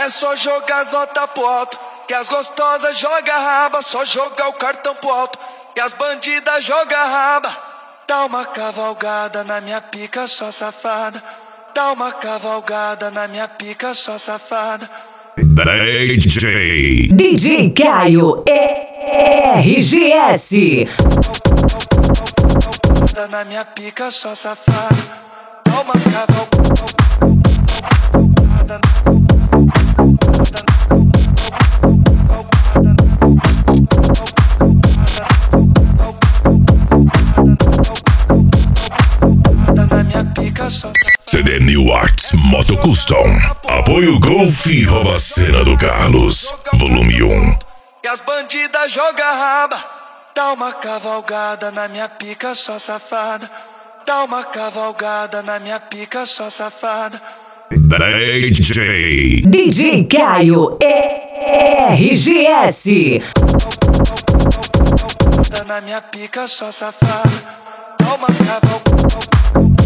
É só jogar as notas pro alto, que as gostosas joga raba. Só jogar o cartão pro alto, que as bandidas joga raba. Dá uma cavalgada na minha pica, só safada. Dá uma cavalgada na minha pica, só safada. DJ Caio RGS. Na minha pica, só safada. Dá uma cavalgada. Na minha pica, só CD New Arts Moto Custom. Apoio Golf e Robacena do Carlos. Volume 1. Que as bandidas joga raba. Dá uma cavalgada na minha pica, só safada. Dá uma cavalgada na minha pica, só safada. DJ Caio RGS. Na minha pica, só safada. Dá uma cavalgada.